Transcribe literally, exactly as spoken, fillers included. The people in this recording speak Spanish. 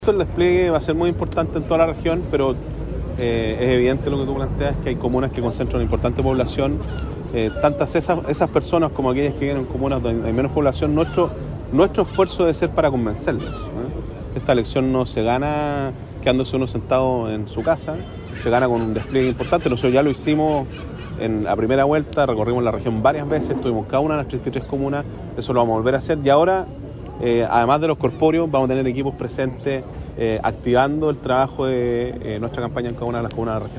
El despliegue va a ser muy importante en toda la región, pero eh, es evidente lo que tú planteas, que hay comunas que concentran una importante población. Eh, tantas esas, esas personas como aquellas que viven en comunas donde hay menos población, nuestro, nuestro esfuerzo debe ser para convencerlos, ¿eh? Esta elección no se gana quedándose uno sentado en su casa, se gana con un despliegue importante. Nosotros ya lo hicimos en la primera vuelta, recorrimos la región varias veces, estuvimos cada una de las treinta y tres comunas, eso lo vamos a volver a hacer y ahora... Eh, además de los corpóreos, vamos a tener equipos presentes eh, activando el trabajo de eh, nuestra campaña en cada una de las comunas de la región.